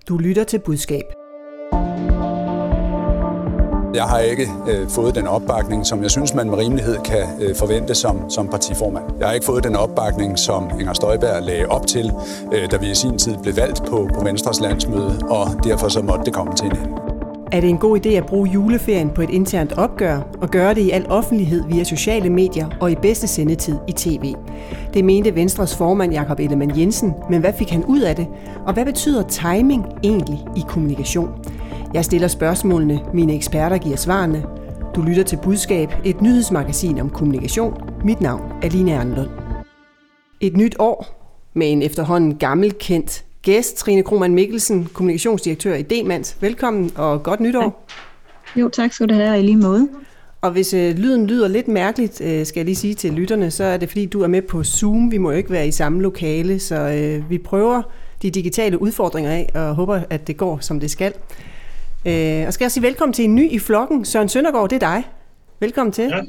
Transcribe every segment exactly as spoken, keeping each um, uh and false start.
Du lytter til Budskab. Jeg har ikke øh, fået den opbakning, som jeg synes, man med rimelighed kan øh, forvente som, som partiformand. Jeg har ikke fået den opbakning, som Inger Støjberg lagde op til, øh, da vi i sin tid blev valgt på, på Venstres landsmøde, og derfor så måtte det komme til en ende. Er det en god idé at bruge juleferien på et internt opgør og gøre det i al offentlighed via sociale medier og i bedste sendetid i tv? Det mente Venstres formand Jakob Ellemann-Jensen, men hvad fik han ud af det? Og hvad betyder timing egentlig i kommunikation? Jeg stiller spørgsmålene, mine eksperter giver svarene. Du lytter til Budskab, et nyhedsmagasin om kommunikation. Mit navn er Line Erlenlund. Et nyt år med en efterhånden gammelkendt gæst, Trine Kromann Mikkelsen, kommunikationsdirektør i Demant. Velkommen og godt nytår. Jo, tak skal du have, i lige måde. Og hvis øh, lyden lyder lidt mærkeligt, øh, skal jeg lige sige til lytterne, så er det fordi, du er med på Zoom. Vi må jo ikke være i samme lokale, så øh, vi prøver de digitale udfordringer af og håber, at det går, som det skal. Øh, og skal jeg sige velkommen til en ny i flokken. Søren Søndergaard, det er dig. Velkommen til. Ja.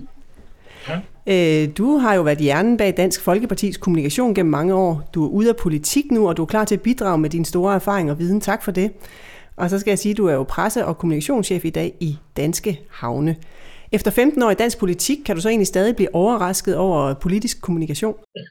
Ja. Øh, du har jo været hjernen bag Dansk Folkepartis kommunikation gennem mange år. Du er ude af politik nu, og du er klar til at bidrage med dine store erfaringer og viden. Tak for det. Og så skal jeg sige, at du er jo presse- og kommunikationschef i dag i Danske Havne. Efter femten år i dansk politik, kan du så egentlig stadig blive overrasket over politisk kommunikation?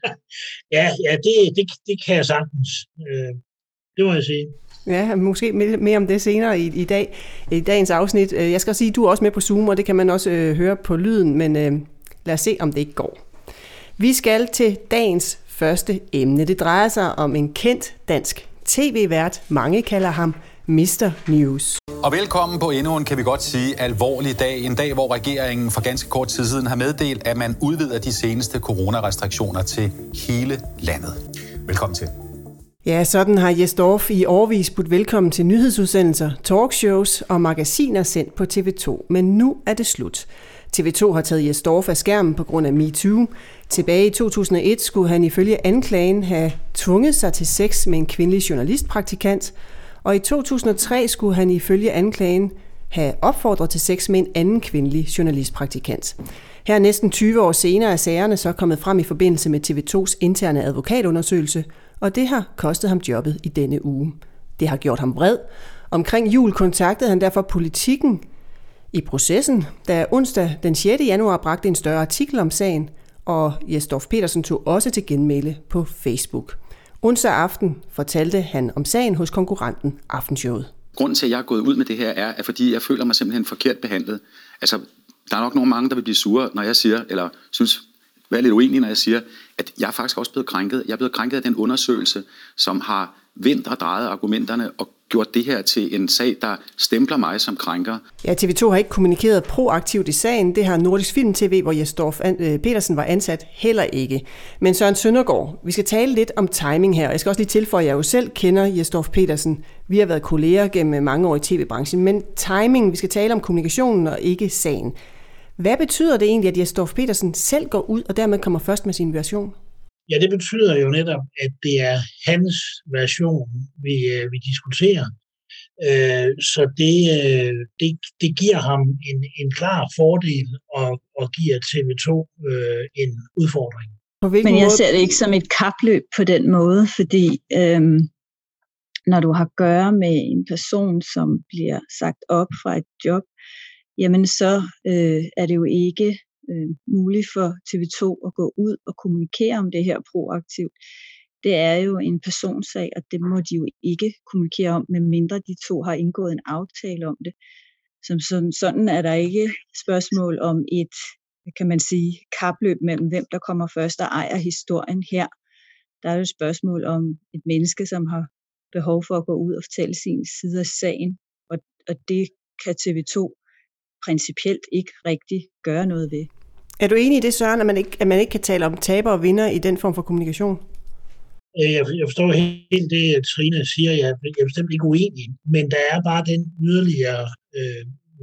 Ja, ja det, det, det kan jeg sagtens. Øh, det må jeg sige. Ja, måske mere om det senere i, i dag, i dagens afsnit. Jeg skal sige, at du er også med på Zoom, og det kan man også øh, høre på lyden, men øh, lad os se, om det ikke går. Vi skal til dagens første emne. Det drejer sig om en kendt dansk tv-vært. Mange kalder ham mister News. Og velkommen på endnu en, kan vi godt sige, alvorlig dag. En dag, hvor regeringen for ganske kort tid siden har meddelt, at man udvider de seneste coronarestriktioner til hele landet. Velkommen til. Ja, sådan har Jes Dorph i årevis budt velkommen til nyhedsudsendelser, talkshows og magasiner sendt på T V to. Men nu er det slut. T V to har taget Jes Dorph af skærmen på grund af MeToo. Tilbage i to tusind og et skulle han ifølge anklagen have tvunget sig til sex med en kvindelig journalistpraktikant, og i to tusind og tre skulle han ifølge anklagen have opfordret til sex med en anden kvindelig journalistpraktikant. Her næsten tyve år senere er sagerne så kommet frem i forbindelse med T V tos interne advokatundersøgelse, og det har kostet ham jobbet i denne uge. Det har gjort ham vred. Omkring jul kontaktede han derfor Politikken i processen, da onsdag den sjette januar bragte en større artikel om sagen, og Jes Dorph Petersen tog også til genmæle på Facebook. Onsdag aften fortalte han om sagen hos konkurrenten Aftenshowet. Grunden til, at jeg er gået ud med det her, er, at fordi jeg føler mig simpelthen forkert behandlet. Altså, der er nok nogle mange, der vil blive sure, når jeg siger, eller synes, være lidt uenig, når jeg siger, at jeg er faktisk også blevet krænket. Jeg er blevet krænket af den undersøgelse, som har vendt og drejet argumenterne og gjort det her til en sag, der stempler mig som krænker. Ja, T V to har ikke kommunikeret proaktivt i sagen. Det har Nordisk Film T V, hvor Jes Dorph Petersen var ansat, heller ikke. Men Søren Søndergaard, vi skal tale lidt om timing her. Jeg skal også lige tilføje, at jeg jo selv kender Jes Dorph Petersen. Vi har været kolleger gennem mange år i tv-branchen. Men timing, vi skal tale om kommunikationen og ikke sagen. Hvad betyder det egentlig, at Jes Dorph Petersen selv går ud og dermed kommer først med sin version? Ja, det betyder jo netop, at det er hans version, vi, vi diskuterer. Øh, så det, det, det giver ham en, en klar fordel og, og giver T V to øh, en udfordring. Men jeg ser det ikke som et kapløb på den måde, fordi øhm, når du har at gøre med en person, som bliver sagt op fra et job, jamen så øh, er det jo ikke øh, muligt for T V to at gå ud og kommunikere om det her proaktivt. Det er jo en personsag, og det må de jo ikke kommunikere om, medmindre de to har indgået en aftale om det. Som sådan, sådan er der ikke spørgsmål om et, kan man sige, kapløb mellem hvem der kommer først og ejer historien her. Der er jo et spørgsmål om et menneske, som har behov for at gå ud og fortælle sin side af sagen, og, og det kan T V to principielt ikke rigtig gøre noget ved. Er du enig i det, Søren, at man ikke, at man ikke kan tale om taber og vinder i den form for kommunikation? Jeg, jeg forstår helt det, Trine siger. Jeg, jeg er bestemt ikke uenig, men der er bare den yderligere øh,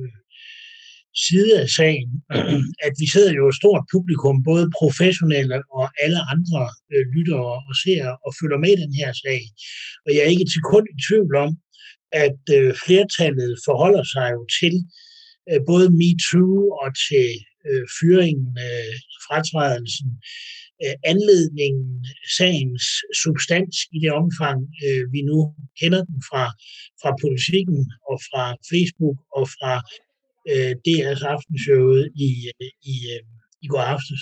side af sagen, at vi sidder jo et stort publikum, både professionelle og alle andre øh, lyttere og ser og følger med i den her sag. Og jeg er ikke til kun i tvivl om, at øh, flertallet forholder sig jo til øh, både MeToo og til øh, fyringen, øh, fratrædelsen øh, anledningen, sagens substans i det omfang, øh, vi nu kender den fra, fra politikken og fra Facebook og fra øh, D R's aftenshowet i, i, øh, i går aftes.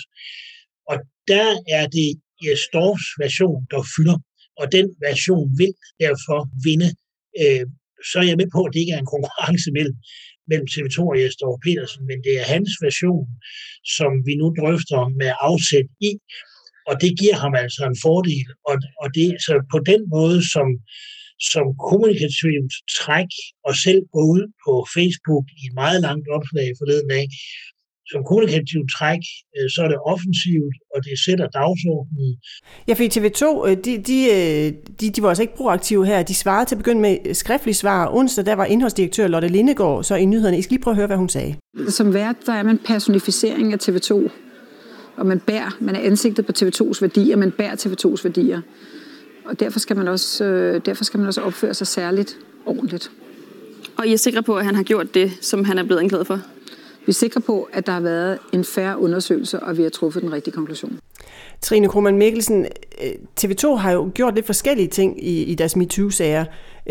Og der er det Jesdorfs version, der fylder, og den version vil derfor vinde. Øh, så er jeg med på, at det ikke er en konkurrence mellem, mellem T V to og Jesdorf Petersen, men det er hans version, som vi nu drøfter med afsæt i, og det giver ham altså en fordel. Og, og det så på den måde, som, som kommunikativt træk, og selv gå ud på Facebook i et meget langt opslag forleden dag, som kommunikativt træk, så er det offensivt, og det sætter dagsordenen. Ja, for T V to, de, de, de, de var altså ikke proaktive her. De svarede til at begynde med skriftlige svar. Onsdag, der var indholdsdirektør Lotte Lindegaard så i nyhederne. I skal lige prøve at høre, hvad hun sagde. Som vært, der er man personificering af T V to, og man bærer, man er ansigtet på T V tos værdier, man bærer T V tos værdier. Og derfor skal man også, derfor skal man også opføre sig særligt ordentligt. Og I er sikre på, at han har gjort det, som han er blevet anklaget for? Vi er sikre på, at der har været en fair undersøgelse, og vi har truffet den rigtige konklusion. Trine Kromann Mikkelsen, T V to har jo gjort lidt forskellige ting i, i deres MeToo-sager.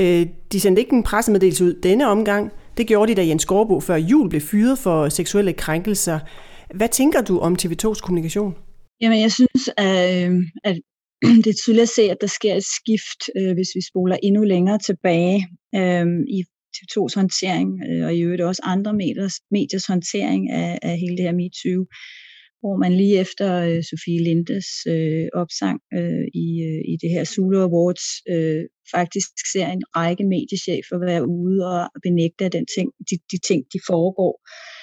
De sendte ikke en pressemeddelelse ud denne omgang. Det gjorde de, da Jens Skorbo før jul blev fyret for seksuelle krænkelser. Hvad tænker du om T V tos kommunikation? Jamen, jeg synes, at, at det er tydeligt at se, at der sker et skift, hvis vi spoler endnu længere tilbage i T V tos håndtering, og i øvrigt også andre mediers, mediers håndtering af, af hele det her MeToo, hvor man lige efter uh, Sofie Lindes uh, opsang uh, i, uh, i det her Zulu Awards uh, faktisk ser en række mediechefer være ude og benægte den ting, de, de ting, de foregår.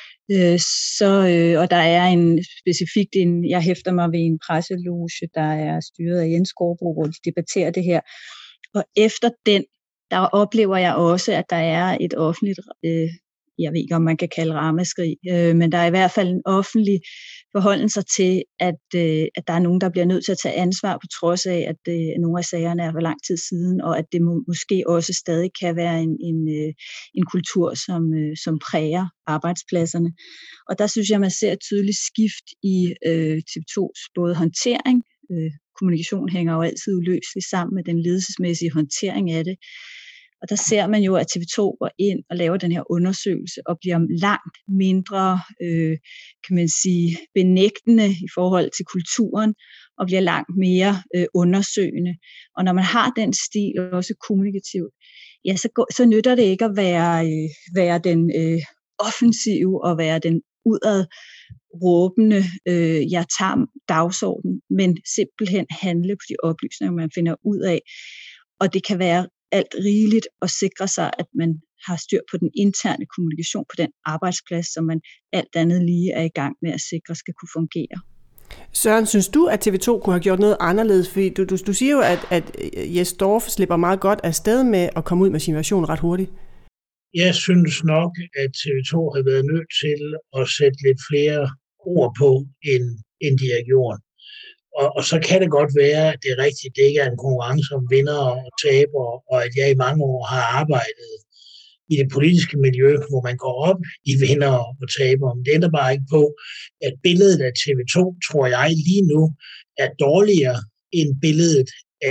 Uh, så, uh, og der er en specifikt, en, jeg hæfter mig ved en presseloge, der er styret af Jens Skorbo, hvor de debatterer det her. Og efter den, der oplever jeg også, at der er et offentligt, øh, jeg ved ikke, om man kan kalde ramaskrig, øh, men der er i hvert fald en offentlig forholden sig til, at, øh, at der er nogen, der bliver nødt til at tage ansvar på trods af, at øh, nogle af sagerne er for lang tid siden, og at det må, måske også stadig kan være en, en, øh, en kultur, som, øh, som præger arbejdspladserne. Og der synes jeg, man ser et tydeligt skift i øh, T V tos både håndtering, øh, kommunikation hænger jo altid uløseligt sammen med den ledelsesmæssige håndtering af det. Og der ser man jo, at T V to går ind og laver den her undersøgelse og bliver langt mindre, øh, kan man sige, benægtende i forhold til kulturen og bliver langt mere øh, undersøgende. Og når man har den stil, også kommunikativt, ja, så, går, så nytter det ikke at være, øh, være den øh, offensive og være den udad råbende, øh, jeg tager dagsordenen, men simpelthen handle på de oplysninger, man finder ud af. Og det kan være alt rigeligt at sikre sig, at man har styr på den interne kommunikation på den arbejdsplads, som man alt andet lige er i gang med at sikre skal kunne fungere. Søren, synes du, at T V to kunne have gjort noget anderledes? Fordi du, du, du siger jo, at, at Jesdorf slipper meget godt afsted med at komme ud med sin version ret hurtigt. Jeg synes nok, at T V to har været nødt til at sætte lidt flere ord på, end, end de har gjort. Og, og så kan det godt være, at det er rigtigt, det ikke er en konkurrence om vinder og taber, og at jeg i mange år har arbejdet i det politiske miljø, hvor man går op i vinder og taber. Men det ændrer bare ikke på, at billedet af T V to, tror jeg lige nu, er dårligere end billedet af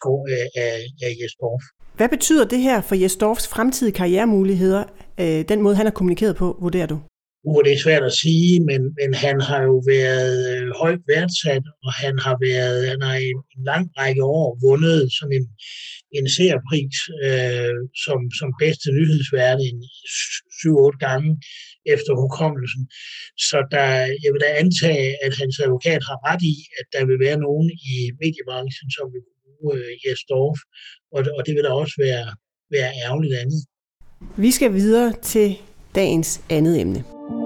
Jesdorf. Hvad betyder det her for Jesdorfs fremtidige karrieremuligheder, den måde, han har kommunikeret på, vurderer du? Uh, det er svært at sige, men, men han har jo været øh, højt værdsat, og han har været, han har i en lang række år vundet sådan en, en seerpris øh, som, som bedste nyhedsvært en syv otte gange efter hukommelsen. Så der, jeg vil da antage, at hans advokat har ret i, at der vil være nogen i mediebranchen, som vil bruge øh, Jesdorf, og, og det vil da også være, være ærgerligt andet. Vi skal videre til dagens andet emne.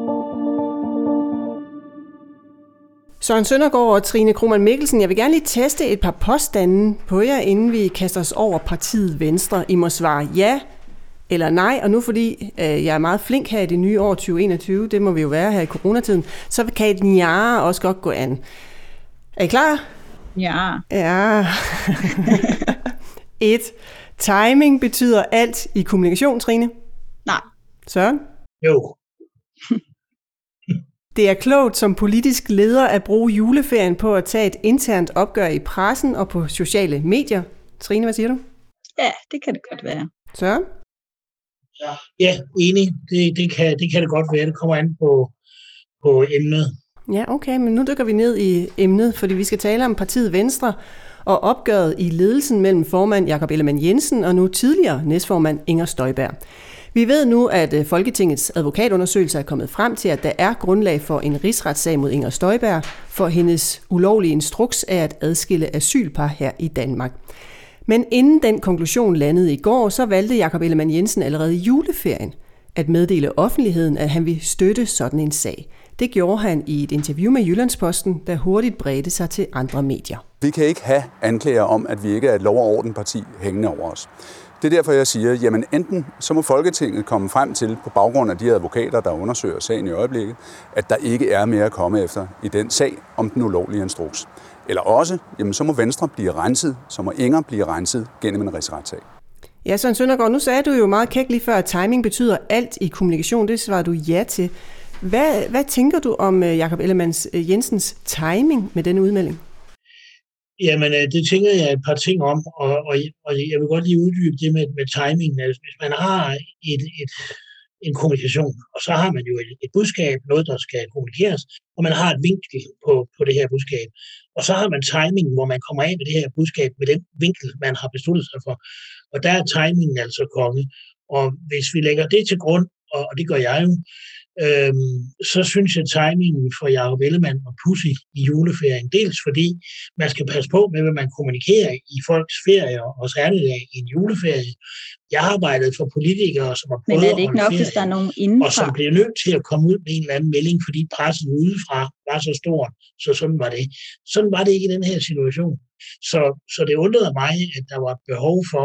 Søren Søndergaard og Trine Kromann Mikkelsen, jeg vil gerne lige teste et par påstande på jer, inden vi kaster os over partiet Venstre. I må svare ja eller nej, og nu fordi øh, jeg er meget flink her i det nye år tyve enogtyve, det må vi jo være her i coronatiden, så kan et nja også godt gå an. Er I klar? Ja. Ja. et. Timing betyder alt i kommunikation, Trine? Nej. Søren? Jo. Det er klogt som politisk leder at bruge juleferien på at tage et internt opgør i pressen og på sociale medier. Trine, hvad siger du? Ja, det kan det godt være. Søren? Ja, enig. Det, det, kan, det kan det godt være. Det kommer an på, på emnet. Ja, okay, men nu dykker vi ned i emnet, fordi vi skal tale om partiet Venstre og opgøret i ledelsen mellem formand Jakob Ellemann-Jensen og nu tidligere næstformand Inger Støjberg. Vi ved nu, at Folketingets advokatundersøgelse er kommet frem til, at der er grundlag for en rigsretssag mod Inger Støjberg for hendes ulovlige instruks af at adskille asylpar her i Danmark. Men inden den konklusion landede i går, så valgte Jakob Ellemann-Jensen allerede i juleferien at meddele offentligheden, at han ville støtte sådan en sag. Det gjorde han i et interview med Jyllandsposten, der hurtigt bredte sig til andre medier. Vi kan ikke have anklager om, at vi ikke er et lov- og ordenparti hængende over os. Det er derfor, jeg siger, jamen enten så må Folketinget komme frem til, på baggrund af de advokater, der undersøger sagen i øjeblikket, at der ikke er mere at komme efter i den sag om den ulovlige instruks. Eller også, jamen så må Venstre blive renset, så må Inger blive renset gennem en rigsretssag. Ja, Søren Søndergaard, nu sagde du jo meget kækt lige før, at timing betyder alt i kommunikation. Det svarer du ja til. Hvad, hvad tænker du om Jakob Ellemann-Jensens timing med denne udmelding? Jamen, det tænker jeg et par ting om, og, og, og jeg vil godt lige uddybe det med, med timingen. Altså, hvis man har et, et, en kommunikation, og så har man jo et, et budskab, noget, der skal kommunikeres, og man har et vinkel på, på det her budskab. Og så har man timingen, hvor man kommer af med det her budskab med den vinkel, man har besluttet sig for. Og der er timingen altså konge. Og hvis vi lægger det til grund, og, og det gør jeg jo, Øhm, så synes jeg, at timingen for Jakob Ellemann var pudsig i juleferien. Dels fordi man skal passe på med, hvad man kommunikerer i folks ferier, og særligt i en juleferie. Jeg har arbejdet for politikere, som har prøvet Men er det ikke nok, hvis der er nogen indenfra? Og som bliver nødt til at komme ud med en eller anden melding, fordi pressen udefra var så stor. Så sådan var det. Sådan var det ikke i den her situation. Så, så det undrede mig, at der var behov for,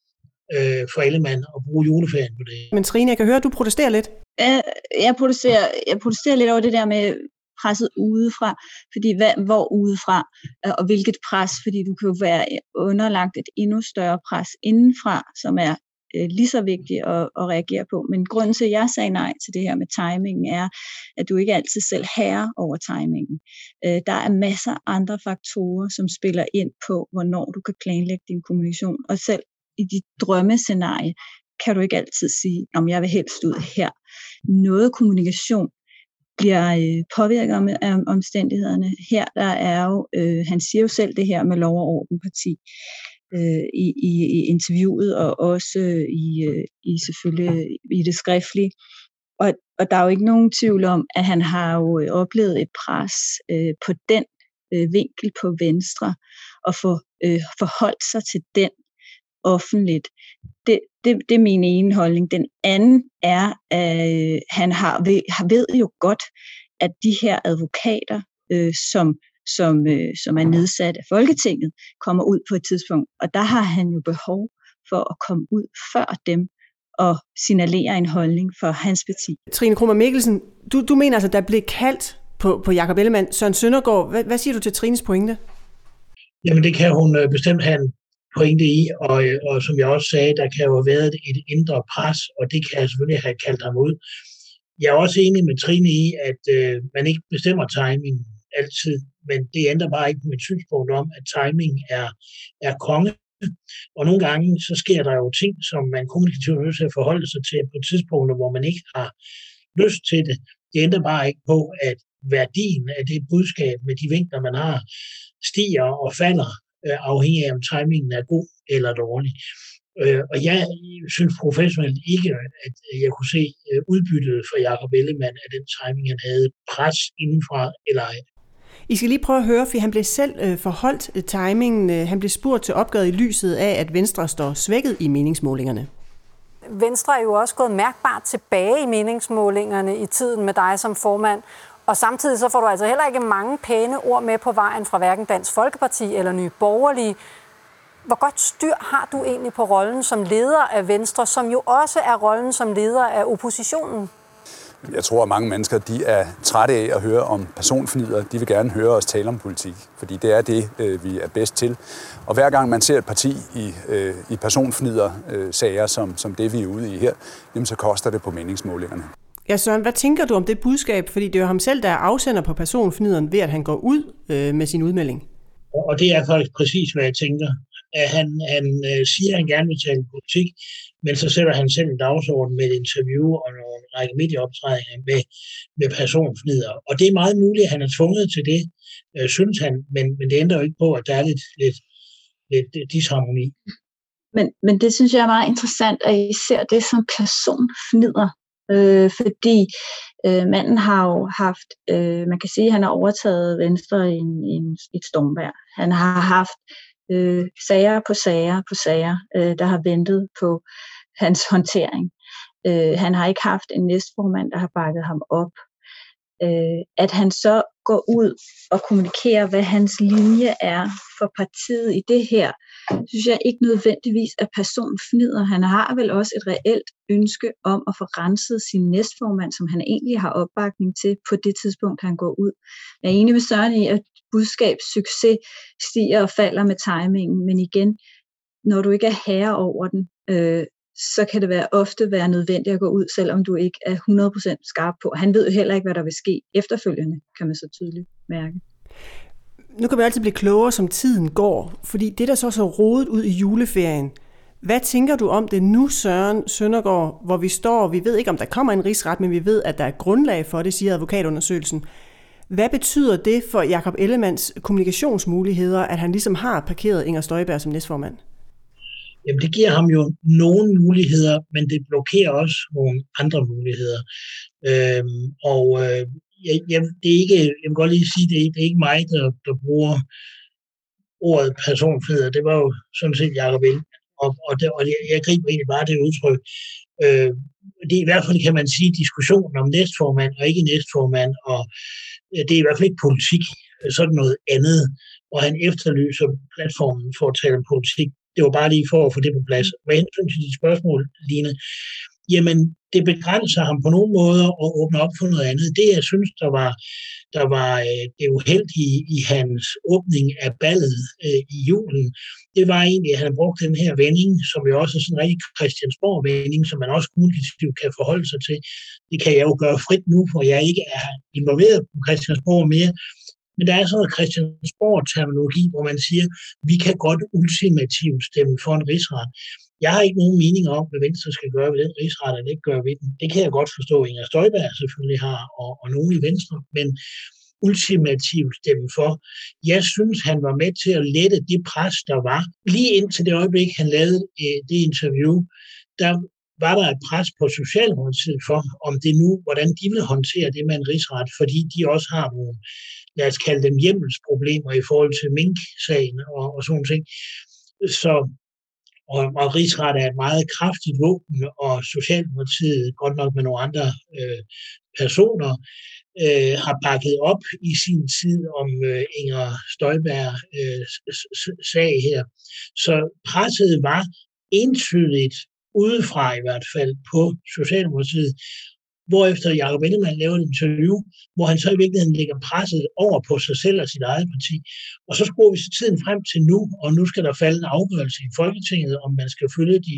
øh, for Ellemann at bruge juleferien på det. Men Trine, jeg kan høre, at du protesterer lidt. Jeg protesterer, jeg protesterer lidt over det der med presset udefra, fordi hvad, hvor udefra, og hvilket pres, fordi du kan jo være underlagt et endnu større pres indenfra, som er øh, lige så vigtigt at, at reagere på. Men grunden til, at jeg sagde nej til det her med timingen, er, at du ikke altid selv herrer over timingen. Øh, der er masser af andre faktorer, som spiller ind på, hvornår du kan planlægge din kommunikation, og selv i dit drømmescenarie, kan du ikke altid sige, om jeg vil helst ud her. Noget kommunikation bliver øh, påvirket om, af omstændighederne. Her der er jo, øh, han siger jo selv det her med lov- og ordenparti øh, i, i, i interviewet, og også øh, i, øh, i selvfølgelig i det skriftlige. Og, og der er jo ikke nogen tvivl om, at han har jo oplevet et pres øh, på den øh, vinkel på Venstre, og få øh, forholdt sig til den offentligt. Det, det, det er min ene holdning. Den anden er, at øh, han har ved, ved jo godt, at de her advokater, øh, som, som, øh, som er nedsat af Folketinget, kommer ud på et tidspunkt. Og der har han jo behov for at komme ud før dem og signalere en holdning for hans parti. Trine Krohmer Mikkelsen, du, du mener altså, der blev kaldt på, på Jakob Ellemann. Søren Søndergaard, hvad, hvad siger du til Trines pointe? Jamen det kan hun øh, bestemt have en pointe i, og, og som jeg også sagde, der kan jo have været et indre pres, og det kan jeg selvfølgelig have kaldt ham ud. Jeg er også enig med Trine i, at øh, man ikke bestemmer timing altid, men det ændrer bare ikke mit synspunkt om, at timing er, er konge. Og nogle gange, så sker der jo ting, som man kommunikativt er nødt til at forholde sig til på tidspunkter, hvor man ikke har lyst til det. Det ændrer bare ikke på, at værdien af det budskab med de vinkler, man har, stiger og falder, afhængig af, om timingen er god eller dårlig. Og jeg synes professionelt ikke, at jeg kunne se udbyttet for Jakob Ellemann af den timing, han havde, pres indenfra eller ej. I skal lige prøve at høre, for han blev selv forholdt timingen. Han blev spurgt til opgøret i lyset af, at Venstre står svækket i meningsmålingerne. Venstre er jo også gået mærkbart tilbage i meningsmålingerne i tiden med dig som formand. Og samtidig så får du altså heller ikke mange pæne ord med på vejen fra hverken Dansk Folkeparti eller Nye Borgerlige. Hvor godt styr har du egentlig på rollen som leder af Venstre, som jo også er rollen som leder af oppositionen? Jeg tror, at mange mennesker de er trætte af at høre om personfnider. De vil gerne høre os tale om politik, fordi det er det, vi er bedst til. Og hver gang man ser et parti i, i personfnider-sager, som, som det vi er ude i her, jamen, så koster det på meningsmålingerne. Ja, Søren, hvad tænker du om det budskab? Fordi det er jo ham selv, der er afsender på personfnideren ved, at han går ud øh, med sin udmelding. Og det er faktisk præcis, hvad jeg tænker. At han, han øh, siger, at han gerne vil tale politik, men så sætter han selv en dagsorden med et interview og nogle række medieoptrædninger med, med personfnider. Og det er meget muligt, at han er tvunget til det, øh, synes han, men, men det ændrer jo ikke på, at der er lidt, lidt, lidt disharmoni. Men, men det synes jeg er meget interessant, at I ser det som personfnider. Øh, fordi øh, manden har jo haft, øh, man kan sige, at han har overtaget Venstre i, en, i en, et stormvejr. Han har haft øh, sager på sager på sager, øh, der har ventet på hans håndtering. Øh, han har ikke haft en næstformand, der har bakket ham op. Øh, at han så går ud og kommunikerer, hvad hans linje er for partiet i det her, synes jeg ikke nødvendigvis er personfnider. Han har vel også et reelt ønske om at få renset sin næstformand, som han egentlig har opbakning til på det tidspunkt, han går ud. Jeg er enig med Søren i, at budskabssucces stiger og falder med timingen, men igen, når du ikke er herre over den, øh, så kan det være, ofte være nødvendigt at gå ud, selvom du ikke er hundrede procent skarp på. Han ved jo heller ikke, hvad der vil ske efterfølgende, kan man så tydeligt mærke. Nu kan vi altid blive klogere, som tiden går, fordi det der så så rodet ud i juleferien. Hvad tænker du om det nu, Søren Søndergaard, hvor vi står, vi ved ikke, om der kommer en rigsret, men vi ved, at der er grundlag for det, siger advokatundersøgelsen. Hvad betyder det for Jakob Ellemanns kommunikationsmuligheder, at han ligesom har parkeret Inger Støjberg som næstformand? Jamen, det giver ham jo nogle muligheder, men det blokerer også nogle andre muligheder. Øhm, og øh, jeg, jeg, det er ikke, jeg vil godt lige sige, det er, det er ikke mig, der, der bruger ordet personfnider. Det var jo sådan set Jakob Ellemann. Og, og, det, og jeg, jeg griber egentlig bare det udtryk. Øh, det er i hvert fald, kan man sige, diskussionen om næstformand og ikke næstformand, og øh, det er i hvert fald ikke politik, sådan noget andet, og han efterlyser platformen for at tale om politik. Det var bare lige for at få det på plads. Med hensyn til dit spørgsmål, Line, jamen det begrænser ham på nogle måder og åbner op for noget andet. Det, jeg synes, der var, der var det uheldige i hans åbning af ballet øh, i julen, det var egentlig, at han brugte den her vending, som jo også er sådan en rigtig Christiansborg-vending, som man også kommunikativt kan forholde sig til. Det kan jeg jo gøre frit nu, for jeg ikke er involveret på Christiansborg mere. Men der er sådan noget Christiansborg-terminologi, hvor man siger, vi kan godt ultimativt stemme for en rigsret. Jeg har ikke nogen mening om, hvad Venstre skal gøre ved den rigsret, eller ikke gøre ved den. Det kan jeg godt forstå, at Inger Støjberg selvfølgelig har, og, og nogen i Venstre, men ultimativt stemme for. Jeg synes, han var med til at lette det pres, der var. Lige indtil det øjeblik, han lavede øh, det interview, der var der et pres på Socialdemokratiet for, om det nu, hvordan de vil håndtere det med en rigsret, fordi de også har nogle, lad os kalde dem hjemmelsproblemer i forhold til Mink-sagen og, og sådan ting. Så, og, og rigsret er et meget kraftigt våben, og Socialdemokratiet, godt nok med nogle andre øh, personer, øh, har bakket op i sin tid om øh, Inger Støjberg øh, sag her. Så presset var entydigt udefra i hvert fald på Socialdemokratiet, hvorefter Jakob Ellemann lavede et interview, hvor han så i virkeligheden lægger presset over på sig selv og sit eget parti. Og så skruer vi så tiden frem til nu, og nu skal der falde en afgørelse i Folketinget, om man skal følge de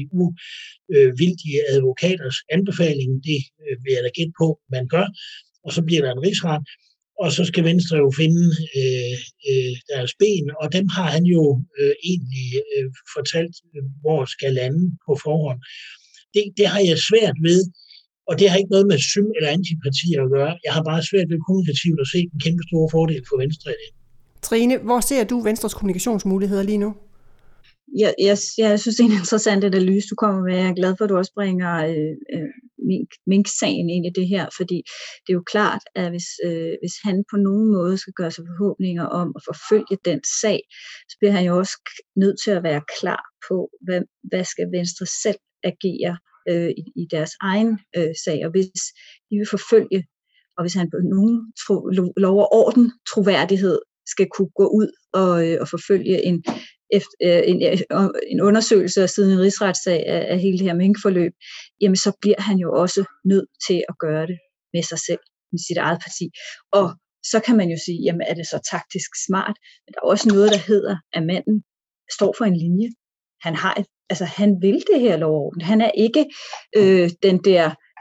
uvildige advokaters anbefaling. Det vil jeg da gætte på, man gør. Og så bliver der en rigsret. Og så skal Venstre jo finde øh, øh, deres ben, og dem har han jo øh, egentlig øh, fortalt, hvor skal lande på forhånd. Det, det har jeg svært ved, og det har ikke noget med sym- eller antipartier at gøre. Jeg har bare svært ved kommunikativt at se en kæmpe store fordel for Venstre i det. Trine, hvor ser du Venstres kommunikationsmuligheder lige nu? Jeg, jeg, jeg synes, det er en interessant analyse, du kommer med. Jeg er glad for, at du også bringer øh, øh, mink, Mink-sagen ind i det her, fordi det er jo klart, at hvis, øh, hvis han på nogen måde skal gøre sig forhåbninger om at forfølge den sag, så bliver han jo også nødt til at være klar på, hvad, hvad skal Venstre selv agere øh, i, i deres egen øh, sag, og hvis de vil forfølge, og hvis han på nogen tro, lov og orden troværdighed skal kunne gå ud og, øh, og forfølge en Efter, en, en undersøgelse og siden en rigsretssag af, af hele det her minkforløb, jamen så bliver han jo også nødt til at gøre det med sig selv, med sit eget parti. Og så kan man jo sige, jamen er det så taktisk smart? Men der er også noget, der hedder, at manden står for en linje. Han har et, altså han vil det her lovorden. Han er ikke øh, den der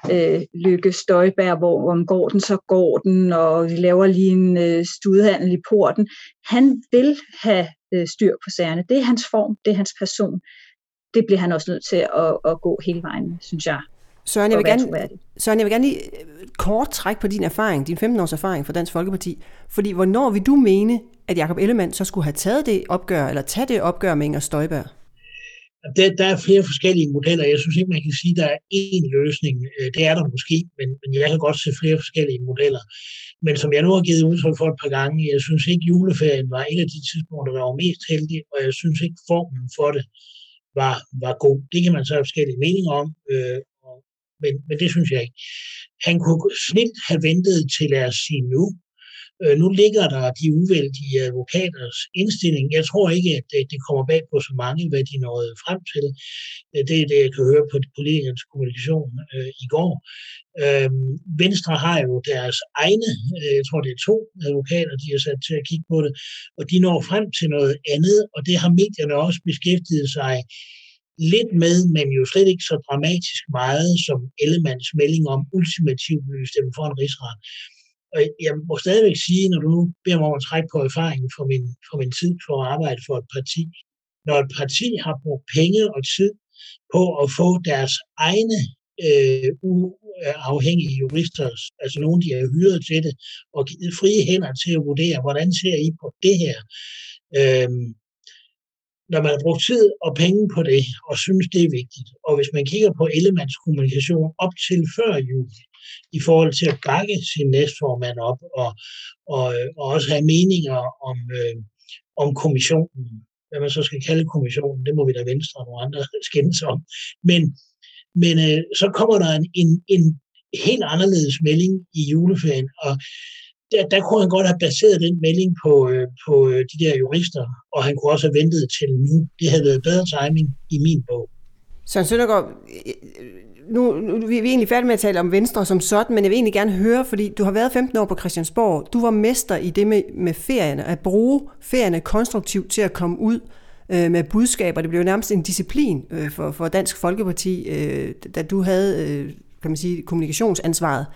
øh, Lykke Støjberg, hvor om går den, så går den, og vi laver lige en øh, studhandel i porten. Han vil have øh, styr på sagerne. Det er hans form, det er hans person. Det bliver han også nødt til at, at gå hele vejen, synes jeg. Søren, jeg vil gerne, Søren, jeg vil gerne lige kort trække på din erfaring, din femten års erfaring fra Dansk Folkeparti. Fordi hvornår vil du mene, at Jakob Ellemann så skulle have taget det opgør, eller tage det opgør med Inger Støjberg? Der, der er flere forskellige modeller. Jeg synes ikke, man kan sige, at der er én løsning. Det er der måske, men, men jeg kan godt se flere forskellige modeller. Men som jeg nu har givet udtryk for et par gange, jeg synes ikke, juleferien var et af de tidspunkter, der var mest heldig, og jeg synes ikke, formen for det var, var god. Det kan man så have forskellige meninger om, øh, men, men det synes jeg ikke. Han kunne snilt have ventet til, lad os sige nu. Øh, nu ligger der de uvældige advokaters indstilling. Jeg tror ikke, at det, det kommer bag på så mange, hvad de nåede frem til. Det er det, jeg kan høre på politikernes kommunikation øh, i går. Øh, Venstre har jo deres egne, øh, jeg tror det er to advokater, de har sat til at kigge på det, og de når frem til noget andet, og det har medierne også beskæftiget sig lidt med, men jo slet ikke så dramatisk meget, som Ellemanns melding om ultimativt vil stemme for en rigsret. Og jeg må stadigvæk sige, når du nu beder mig om at trække på erfaringen fra min, fra min tid for at arbejde for et parti, når et parti har brugt penge og tid på at få deres egne øh, uafhængige jurister, altså nogen, de er hyret til det, og givet frie hænder til at vurdere, hvordan ser I på det her? Øh, når man har brugt tid og penge på det, og synes, det er vigtigt, og hvis man kigger på Ellemanns kommunikation op til før jul, i forhold til at bakke sin næstformand op, og, og, og også have meninger om, øh, om kommissionen, hvad man så skal kalde kommissionen, det må vi da Venstre og nogle andre skændes om. Men, men øh, så kommer der en, en, en helt anderledes melding i juleferien, og der, der kunne han godt have baseret den melding på, øh, på de der jurister, og han kunne også have ventet til nu. Det havde været bedre timing i min bog. Søren Søndergaard, nu, nu vi er egentlig færdige med at tale om Venstre som sådan, men jeg vil egentlig gerne høre, fordi du har været femten år på Christiansborg. Du var mester i det med, med ferierne, at bruge ferierne konstruktivt til at komme ud øh, med budskaber. Det blev jo nærmest en disciplin øh, for, for Dansk Folkeparti, øh, da du havde øh, kan man sige, kommunikationsansvaret.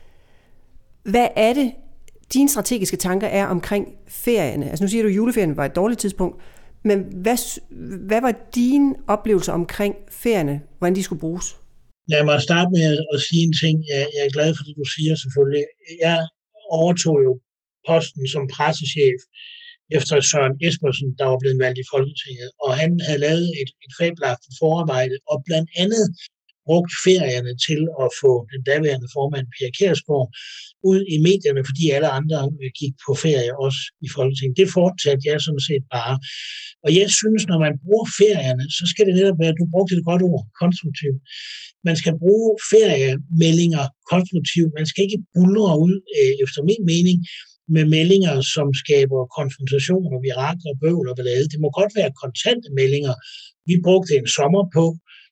Hvad er det, dine strategiske tanker er omkring ferierne? Altså nu siger du, at juleferien var et dårligt tidspunkt, men hvad, hvad var dine oplevelser omkring ferierne, hvordan de skulle bruges? Lad mig starte med at sige en ting. Jeg er glad for det, du siger selvfølgelig. Jeg overtog jo posten som pressechef efter Søren Espersen, der var blevet valgt i Folketinget, og han havde lavet et, et fabelagtigt forarbejde, og blandt andet brugt ferierne til at få den daværende formand, Pia Kjærsgaard, ud i medierne, fordi alle andre gik på ferie også i Folketinget. Det fortsatte jeg sådan set bare. Og jeg synes, når man bruger ferierne, så skal det netop være, at du brugte et godt ord, konstruktivt. Man skal bruge feriemeldinger konstruktivt. Man skal ikke buldre ud, efter min mening, med meldinger, som skaber konfrontationer, virakler, bøvl og ballade. Det må godt være kontante meldinger. Vi brugte en sommer på,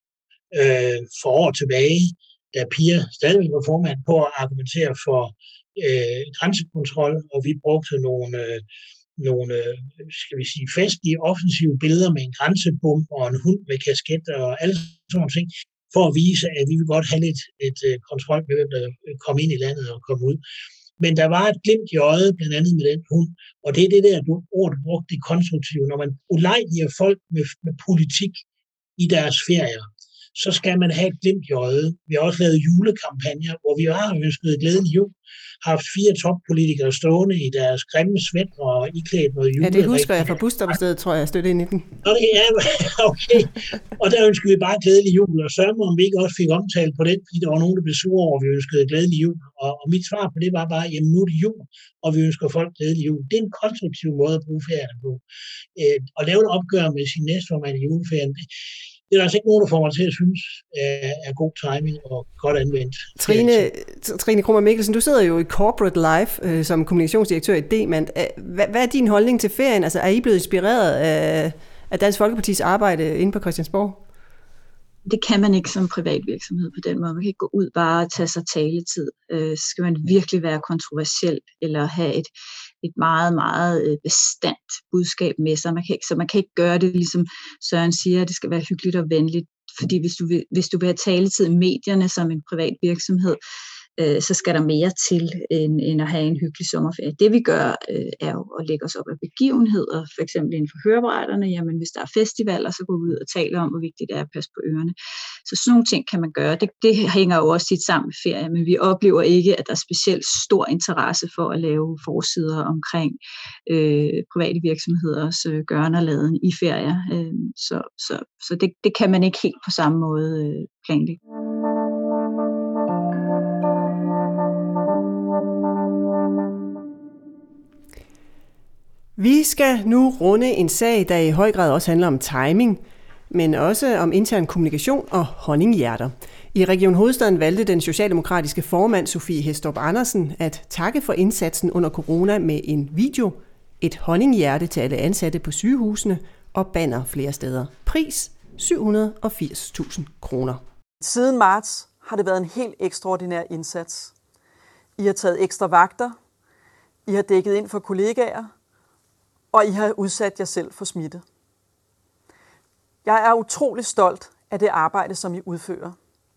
øh, for år tilbage, da Pia stadigvæk var formand, på at argumentere for øh, grænsekontrol, og vi brugte nogle, øh, nogle skal vi sige, festlige, offensive billeder med en grænsebom og en hund med kasket og alle sådan nogle ting, for at vise, at vi vil godt have lidt et, et kontrol med, hvem der kom ind i landet og kom ud. Men der var et glimt i øjet, blandt andet med den hund, og det er det der du, ord, du brugte, det konstruktive. Når man ulejliger folk med, med politik i deres ferier, så skal man have et glimt i øjet. Vi har også lavet julekampagner, hvor vi har ønsket glædelig jul, har haft fire toppolitikere stående i deres grimme svætter og iklædt noget jule. Ja, det husker jeg fra busstoppestedet, tror jeg, jeg støtte ind i den. Okay, ja, okay. Og der ønskede vi bare glædelig jul, og sørge mig, om vi ikke også fik omtale på den, fordi der var nogen, der blev sure over, at vi ønskede glædelig jul. Og, og mit svar på det var bare, jamen nu er det jul, og vi ønsker folk glædelig jul. Det er en konstruktiv måde at bruge ferierne på. Øh, at lave et opgør med sin næstformand i juleferien, det, det er altså ikke nogen, der får mig til at synes er god timing og godt anvendt. Trine, Trine Krummer Mikkelsen, du sidder jo i Corporate Life øh, som kommunikationsdirektør i Demand. Hvad, hvad er din holdning til ferien? Altså, er I blevet inspireret af, af Dansk Folkepartis arbejde inde på Christiansborg? Det kan man ikke som privat virksomhed på den måde. Man kan ikke gå ud bare og tage sig taletid. Øh, skal man virkelig være kontroversiel eller have et, et meget, meget bestandt budskab med sig. Man kan ikke, så man kan ikke gøre det, ligesom Søren siger, at det skal være hyggeligt og venligt fordi hvis du vil, hvis du vil have taletid i medierne som en privat virksomhed, øh, så skal der mere til, end, end at have en hyggelig sommerferie. Det vi gør, øh, er jo at lægge os op af begivenheder, for eksempel inden for hørebrætterne. Jamen, hvis der er festivaler, så går vi ud og taler om, hvor vigtigt det er at passe på ørerne. Så sådan nogle ting kan man gøre. Det, det hænger jo også tit sammen med ferie, men vi oplever ikke, at der er specielt stor interesse for at lave forsider omkring øh, private virksomheders øh, gøren og laden i ferier. Øh, så så, så det, det kan man ikke helt på samme måde øh, planlægge. Vi skal nu runde en sag, der i høj grad også handler om timing, men også om intern kommunikation og honninghjerter. I Region Hovedstaden valgte den socialdemokratiske formand Sofie Hæstorp Andersen at takke for indsatsen under corona med en video, et honninghjerte til alle ansatte på sygehusene og banner flere steder. Pris syv hundrede og firs tusind kroner. Siden marts har det været en helt ekstraordinær indsats. I har taget ekstra vagter, I har dækket ind for kollegaer, og I har udsat jer selv for smitte. Jeg er utrolig stolt af det arbejde, som I udfører.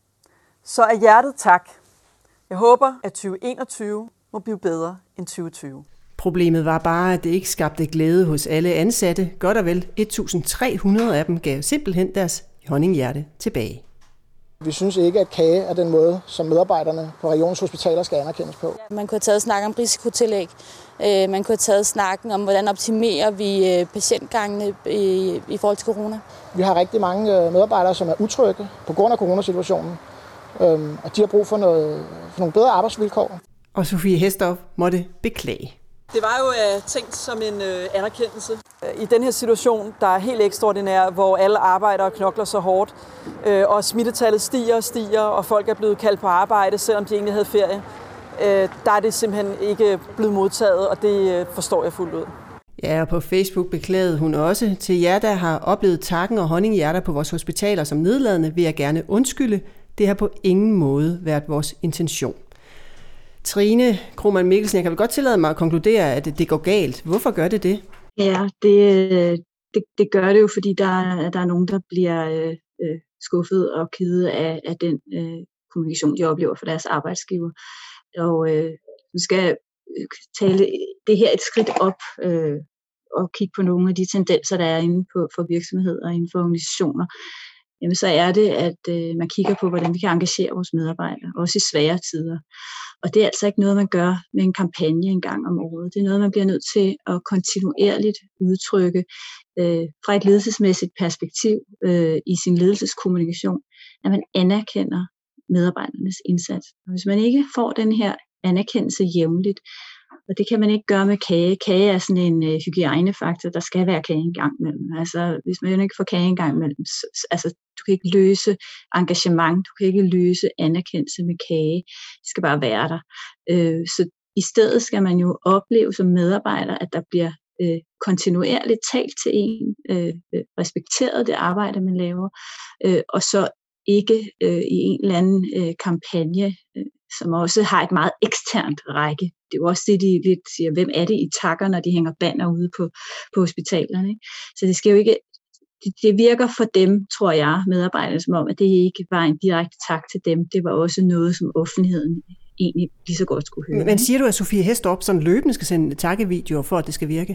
Så af hjertet tak. Jeg håber, at tyve enogtyve må blive bedre end tyve tyve. Problemet var bare, at det ikke skabte glæde hos alle ansatte. Godt og vel et tusind tre hundrede af dem gav simpelthen deres honninghjerte tilbage. Vi synes ikke, at kage er den måde, som medarbejderne på regionshospitaler skal anerkendes på. Man kunne have taget snakken om risikotillæg. Man kunne have taget snakken om, hvordan optimerer vi patientgangene i forhold til corona. Vi har rigtig mange medarbejdere, som er utrygge på grund af coronasituationen, og de har brug for, noget, for nogle bedre arbejdsvilkår. Og Sofie Hæstorp måtte beklage. Det var jo uh, tænkt som en uh, anerkendelse. I den her situation, der er helt ekstraordinær, hvor alle arbejder og knokler så hårdt, uh, og smittetallet stiger og stiger, og folk er blevet kaldt på arbejde, selvom de egentlig havde ferie, uh, der er det simpelthen ikke blevet modtaget, og det uh, forstår jeg fuldt ud. Ja, og på Facebook beklagede hun også: til jer, der har oplevet takken og honninghjerter på vores hospitaler som nedladende, vil jeg gerne undskylde. Det har på ingen måde været vores intention. Trine Kromann Mikkelsen, jeg kan vel godt tillade mig at konkludere, at det går galt. Hvorfor gør det det? Ja, det, det, det gør det jo, fordi der, der er nogen, der bliver øh, skuffet og kede af, af den øh, kommunikation, de oplever for deres arbejdsgiver. Og øh, vi skal tale det her et skridt op øh, og kigge på nogle af de tendenser, der er inde på, for virksomheder og inden for organisationer. Jamen, så er det, at øh, man kigger på, hvordan vi kan engagere vores medarbejdere, også i svære tider. Og det er altså ikke noget, man gør med en kampagne en gang om året. Det er noget, man bliver nødt til at kontinuerligt udtrykke øh, fra et ledelsesmæssigt perspektiv øh, i sin ledelseskommunikation, at man anerkender medarbejdernes indsats. Og hvis man ikke får den her anerkendelse jævnligt, og det kan man ikke gøre med kage. Kage er sådan en øh, hygiejnefaktor, der skal være kage en gang imellem. Altså, hvis man jo ikke får kage en gang imellem, så, altså, du kan ikke løse engagement, du kan ikke løse anerkendelse med kage. Det skal bare være der. Øh, så i stedet skal man jo opleve som medarbejder, at der bliver øh, kontinuerligt talt til en, øh, respekteret det arbejde, man laver, øh, og så ikke øh, i en eller anden øh, kampagne, øh, som også har et meget eksternt række. Det er jo også det, de lidt siger, hvem er det, I takker, når de hænger banner ude på, på hospitalerne. Ikke? Så det skal jo ikke, det, det virker for dem, tror jeg, medarbejderne, som om, at det ikke var en direkte tak til dem. Det var også noget, som offentligheden egentlig lige så godt skulle høre. Men siger du, at Sofie Hæstorp sådan løbende skal sende takkevideoer for, at det skal virke?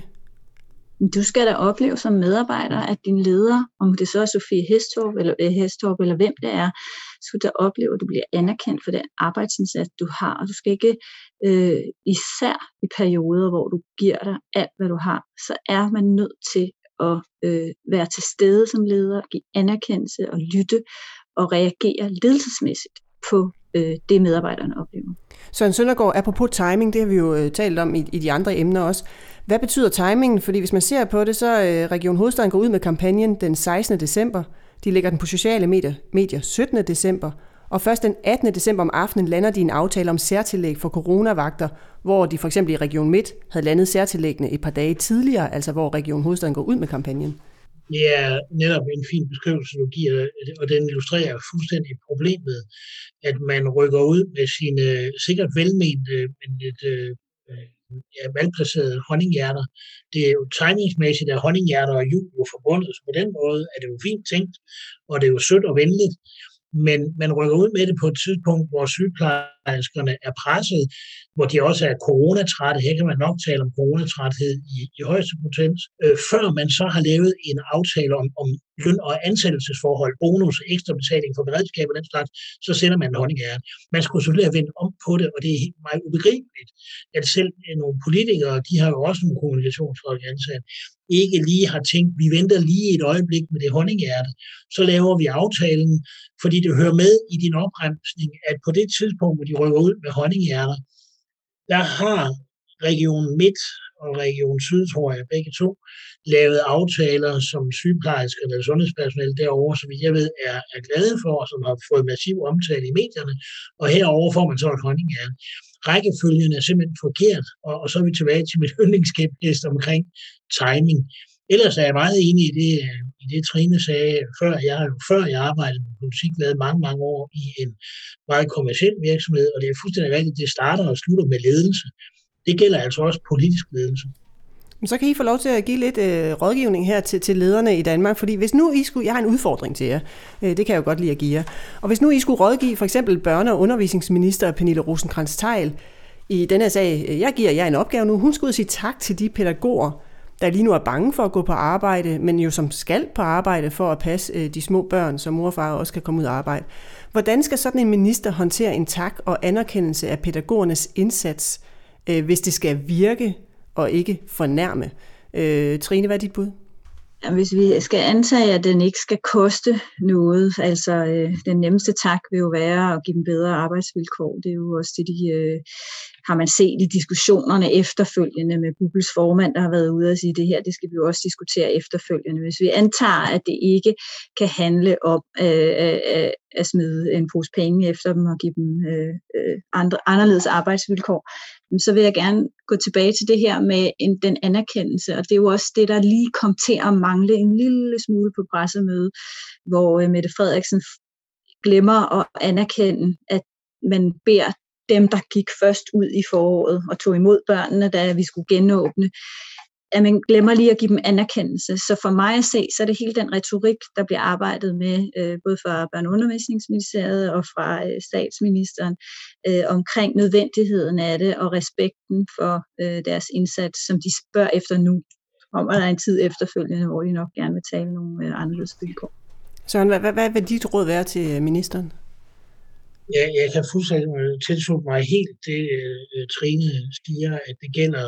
Du skal da opleve som medarbejder, at din leder, om det så er Sofie Hæstorp eller, Hæstorp, eller hvem det er, skal du opleve, at du bliver anerkendt for den arbejdsindsats, du har. Og du skal ikke, øh, især i perioder, hvor du giver dig alt, hvad du har, så er man nødt til at øh, være til stede som leder, give anerkendelse og lytte og reagere ledelsesmæssigt på øh, det, medarbejderne oplever. Søren Søndergaard, apropos timing, det har vi jo øh, talt om i, i de andre emner også. Hvad betyder timingen? Fordi hvis man ser på det, så øh, Region Hovedstaden går ud med kampagnen den sekstende december. De lægger den på sociale medier, medier syttende december. Og først den attende december om aftenen lander de en aftale om særtillæg for coronavagter, hvor de for eksempel i Region Midt havde landet særtillæggene et par dage tidligere, altså hvor Region Hovedstaden går ud med kampagnen. Det er netop en fin beskrivelse, du giver, og den illustrerer fuldstændig problemet, at man rykker ud med sine sikkert velmente, men lidt øh, ja, malplacerede honninghjerter. Det er jo timingsmæssigt, at honninghjerter og jul jo forbundet, så på den måde er det jo fint tænkt, og det er jo sødt og venligt. Men man rykker ud med det på et tidspunkt, hvor sygeplejerskerne er presset, hvor de også er coronatrætte. Her kan man nok tale om coronatræthed i, i højeste potens. Øh, før man så har lavet en aftale om, om løn- og ansættelsesforhold, bonus, ekstra betaling for beredskab og den slags, så sender man en honninghjerte. Man skulle selvfølgelig have vendt om på det, og det er helt meget ubegribeligt, at selv nogle politikere, de har jo også nogle kommunikationsfolk ansat, ikke lige har tænkt, vi venter lige et øjeblik med det honninghjerte, så laver vi aftalen, fordi det hører med i din opremsning, at på det tidspunkt, hvor de rykker ud med honninghjerter, der har Region Midt og Region Syd, tror jeg, begge to, lavet aftaler, som sygeplejersker eller sundhedspersonale derovre, som jeg ved, er, er glade for, som har fået massiv omtale i medierne, og herover får man så et honninghjerte. Rækkefølgen er simpelthen forkert, og, og så er vi tilbage til mit yndlingsskæbtest omkring timing. Ellers er jeg meget enig i det, i det Trine sagde før. Jeg har jo før jeg arbejdede med politik været mange, mange år i en meget kommerciel virksomhed, og det er fuldstændig rigtigt, det starter og slutter med ledelse. Det gælder altså også politisk ledelse. Så kan I få lov til at give lidt øh, rådgivning her til, til lederne i Danmark, fordi hvis nu I skulle, jeg har en udfordring til jer, øh, det kan jeg jo godt lide at give jer, og hvis nu I skulle rådgive for eksempel børne- og undervisningsminister Pernille Rosenkrantz-Theil i denne sag, jeg giver jer en opgave nu, hun skulle sige tak til de pædagoger, der lige nu er bange for at gå på arbejde, men jo som skal på arbejde for at passe øh, de små børn, så mor og far også kan komme ud og arbejde. Hvordan skal sådan en minister håndtere en tak og anerkendelse af pædagogernes indsats, øh, hvis det skal virke og ikke fornærme? Øh, Trine, hvad er dit bud? Hvis vi skal antage, at den ikke skal koste noget, altså øh, den nemmeste tak vil jo være at give dem bedre arbejdsvilkår. Det er jo også det, de øh, har man set i diskussionerne efterfølgende med Bubbles formand, der har været ude og sige, det her, det skal vi jo også diskutere efterfølgende. Hvis vi antager, at det ikke kan handle om øh, øh, at smide en pose penge efter dem og give dem øh, andre, anderledes arbejdsvilkår, så vil jeg gerne gå tilbage til det her med en, den anerkendelse, og det er jo også det, der lige kom til at mangle en lille smule på pressemødet, hvor øh, Mette Frederiksen glemmer at anerkende, at man beder dem, der gik først ud i foråret og tog imod børnene, da vi skulle genåbne, at man glemmer lige at give dem anerkendelse. Så for mig at se, så er det hele den retorik, der bliver arbejdet med, øh, både fra Børne- og Undervisningsministeriet og fra øh, statsministeren, øh, omkring nødvendigheden af det og respekten for øh, deres indsats, som de spørger efter nu. Kommer der en tid efterfølgende, hvor de nok gerne vil tale nogle øh, anderledes vilkår. Søren, hvad, hvad, hvad vil dit råd være til ministeren? Ja, jeg kan fuldstændig tilslutte mig helt det, uh, Trine siger, at det gælder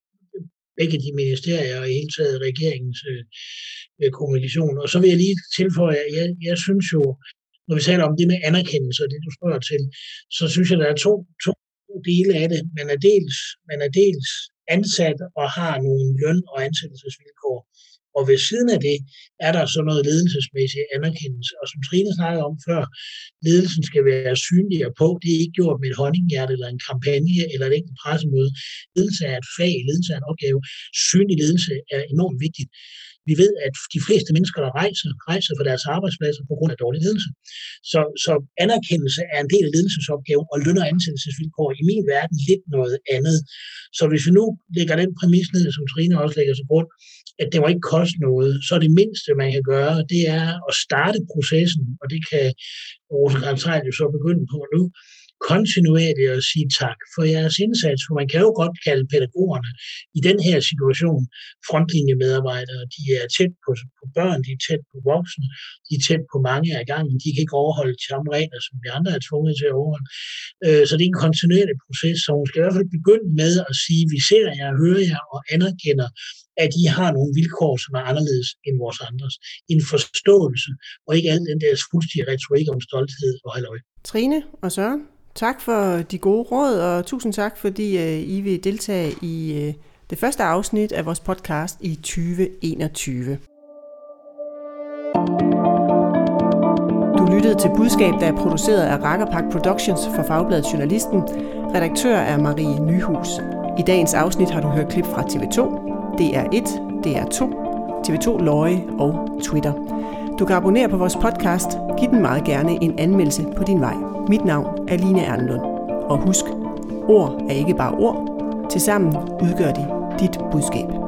begge de ministerier og i hele taget regeringens uh, kommunikation. Og så vil jeg lige tilføje, at jeg, jeg synes jo, når vi taler om det med anerkendelse og det, du spørger til, så synes jeg, der er to, to dele af det. Man er dels, man er dels ansat og har nogle løn- og ansættelsesvilkår. Og ved siden af det er der så noget ledelsesmæssig anerkendelse. Og som Trine snakkede om før, ledelsen skal være synligere på. Det er ikke gjort med et honninghjerte eller en kampagne eller et enkelt pressemøde. Ledelse er et fag, ledelse er en opgave. Synlig ledelse er enormt vigtigt. Vi ved, at de fleste mennesker, der rejser, rejser for deres arbejdspladser på grund af dårlig ledelse. Så, så anerkendelse er en del af ledelsesopgaven, og løn- og ansættelsesvilkår i min verden lidt noget andet. Så hvis vi nu lægger den præmis ned, som Trine også lægger til grund, at det må ikke koste noget, så det mindste, man kan gøre, det er at starte processen, og det kan Rosenkrantz-Theil jo så begynde på nu, kontinuerligt at sige tak for jeres indsats, for man kan jo godt kalde pædagogerne i den her situation frontlinjemedarbejdere. De er tæt på, på børn, de er tæt på voksne, de er tæt på mange af gangen, de kan ikke overholde de samme regler, som vi andre er tvunget til at overholde. Så det er en kontinuerlig proces, så hun skal i hvert fald begynde med at sige, vi ser jer, hører jer og anerkender, at I har nogle vilkår, som er anderledes end vores andres. En forståelse, og ikke alt den der fuldstændig retorik om stolthed og halløj. Trine og Søren, tak for de gode råd, og tusind tak, fordi uh, I vil deltage i uh, det første afsnit af vores podcast i tyve enogtyve. Du lyttede til Budskab, der er produceret af Rakkerpak Productions for Fagbladet Journalisten. Redaktør er Marie Nyhus. I dagens afsnit har du hørt klip fra T V to, D R et, D R to, T V to Løje og Twitter. Du kan abonnere på vores podcast. Giv den meget gerne en anmeldelse på din vej. Mit navn er Line Erlenlund. Og husk, ord er ikke bare ord. Tilsammen udgør de dit budskab.